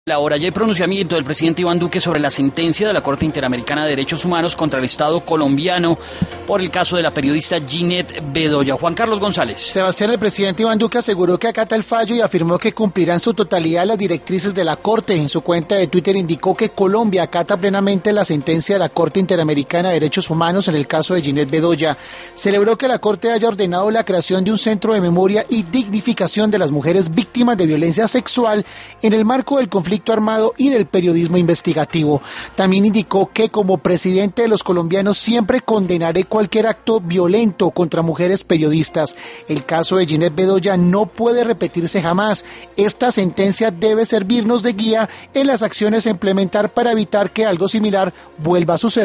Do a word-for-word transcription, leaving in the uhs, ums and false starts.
Ahora ya hay pronunciamiento del presidente Iván Duque sobre la sentencia de la Corte Interamericana de Derechos Humanos contra el Estado colombiano por el caso de la periodista Ginette Bedoya. Juan Carlos González. Sebastián, el presidente Iván Duque aseguró que acata el fallo y afirmó que cumplirá en su totalidad las directrices de la Corte. En su cuenta de Twitter indicó que Colombia acata plenamente la sentencia de la Corte Interamericana de Derechos Humanos en el caso de Ginette Bedoya. Celebró que la Corte haya ordenado la creación de un centro de memoria y dignificación de las mujeres víctimas de violencia sexual en el marco del conflicto armado y del periodismo investigativo. También indicó que como presidente de los colombianos siempre condenaré cualquier acto violento contra mujeres periodistas. El caso de Ginette Bedoya no puede repetirse jamás. Esta sentencia debe servirnos de guía en las acciones a implementar para evitar que algo similar vuelva a suceder.